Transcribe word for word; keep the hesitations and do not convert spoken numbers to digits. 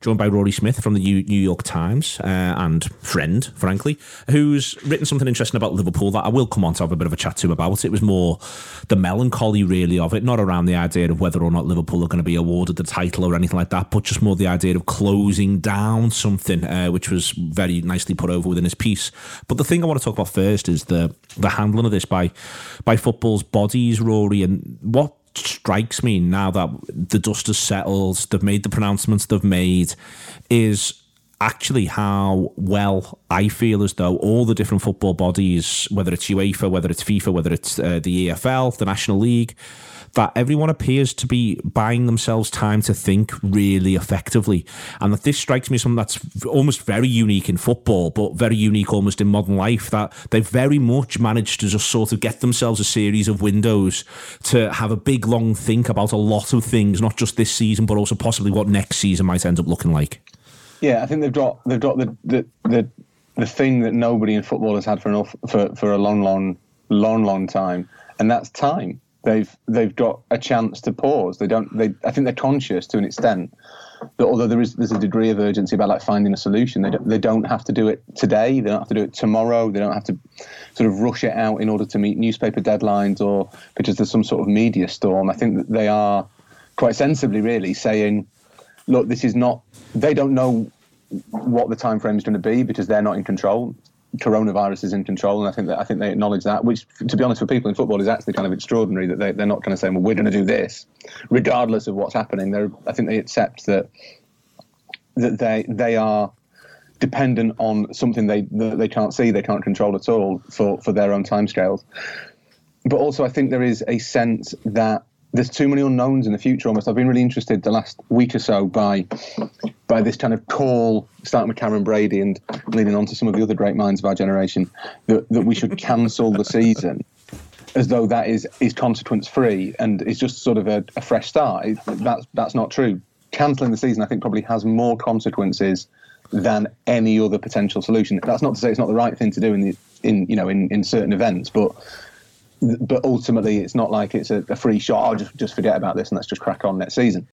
joined by Rory Smith from the New York Times, uh, and friend, frankly, who's written something interesting about Liverpool that I will come on to have a bit of a chat to him about. It was more the melancholy, really, of it, not around the idea of whether or not Liverpool are going to be awarded the title or anything like that, but just more the idea of closing down something, uh, which was very nicely put over within his piece. But the thing I want to talk about first is the the handling of this by by football's bodies, Rory, and what strikes me now that the dust has settled, they've made the pronouncements they've made, is actually how well I feel as though all the different football bodies, whether it's UEFA, whether it's FIFA, whether it's uh, the E F L, the National League, that everyone appears to be buying themselves time to think really effectively. And that this strikes me as something that's almost very unique in football, but very unique almost in modern life, that they've very much managed to just sort of get themselves a series of windows to have a big, long think about a lot of things, not just this season, but also possibly what next season might end up looking like. Yeah, I think they've got they've got the the the, the thing that nobody in football has had for enough for, for a long, long, long, long time, and that's time. They've they've got a chance to pause. They don't. They I think they're conscious to an extent that although there is there's a degree of urgency about like finding a solution, they don't they don't have to do it today. They don't have to do it tomorrow. They don't have to sort of rush it out in order to meet newspaper deadlines or because there's some sort of media storm. I think that they are quite sensibly really saying, look, this is not. They don't know what the time frame is going to be because they're not in control. Coronavirus is in control, and I think that I think they acknowledge that, which, to be honest, for people in football is actually kind of extraordinary that they, they're not kind of saying, well, we're going to do this regardless of what's happening. They're, I think they accept that that they they are dependent on something they that they can't see, they can't control at all for, for their own timescales. But also, I think there is a sense that there's too many unknowns in the future almost. I've been really interested the last week or so by by this kind of call, starting with Cameron Brady and leading on to some of the other great minds of our generation, that, that we should cancel the season as though that is, is consequence-free and is just sort of a, a fresh start. It, that's, that's not true. Cancelling the season, I think, probably has more consequences than any other potential solution. That's not to say it's not the right thing to do in the, in you know in, in certain events, but but ultimately it's not like it's a, a free shot. I'll just just forget about this and let's just crack on next season.